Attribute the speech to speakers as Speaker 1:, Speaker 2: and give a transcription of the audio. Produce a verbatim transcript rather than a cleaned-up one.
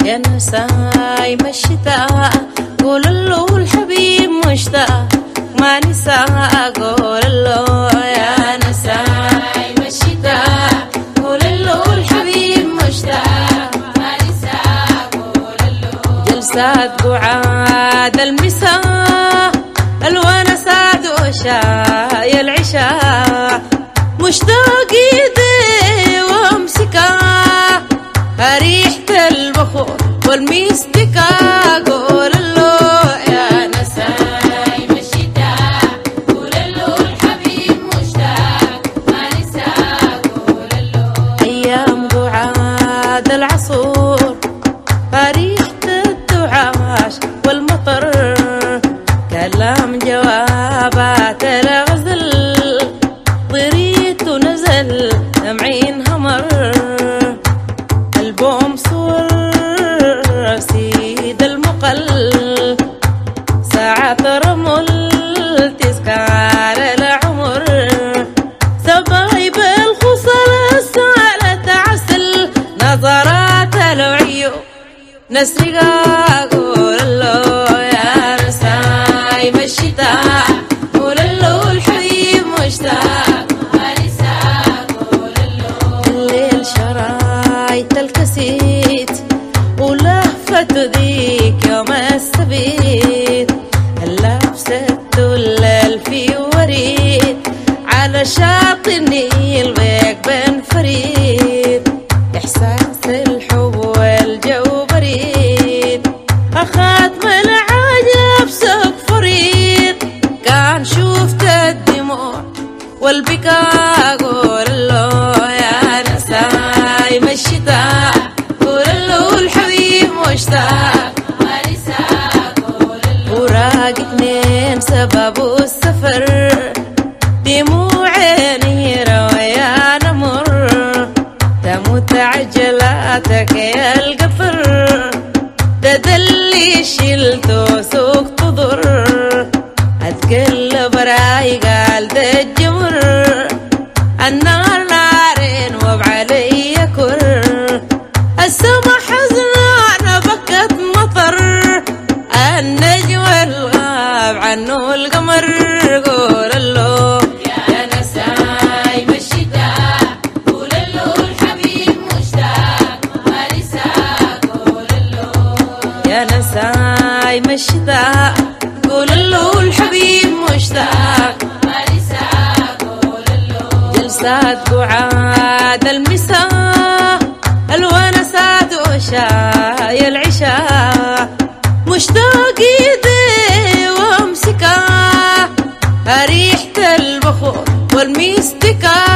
Speaker 1: يا نسايم الشتاء قول له الحبيب مشتاق ما نسى قول له يا نسايم الشتاء قول له الحبيب مشتاق ما نسى قول له جلسات قعاد المساء الونسات وشاي العشاء مشتاق يدي وامسكا ريحة البخور والميستكا قول له يا نسايم الشتاء قول له الحبيب مشتاق ما نسى قول له أيام قعاد العصور ريحة الدعاش والمطر كلام جوابات الغزل ضريت ونزل دمعين همر البوم صور سيد المقل ساعة رمل تذكار العمر سبايب الخصل سالة عسل نظرات العيون نسرقا قول له يا نسايم الشتاء قول له الحبيب مشتاق ما نسى قول له الليل شرايط الكسيت ولهفة ذيك يوم السبيت اللبسة الليل في وريد على شاطئ النيل ويك بن فريد إحساس الحب والجو بريد أخذ من عجب سوق فريد كان شوفت الدموع والبكاء قول له يا نسايم الشتاء قول له الحبيب مشتاق ما نسى قول له وراق اتنين سبب السفر دموع عيني رويا نمر تموت عجلاتك يا القفر ده اللي شلته سوق تضر اتقلب راي قال ده الجمر النار نارين وبعلي كر السما حزنانة بكت مطر النجم الغاب عنه القمر قول له يا نسايم الشتاء قول له الحبيب مشتاق ما نسى قول له يا نسايم الشتاء قول له الحبيب مشتاق ما نسى قول له جلسات قعاد المساء الونسات وشاي العشاء مشتاق يدي وامسكا ريحة البخور والميستكا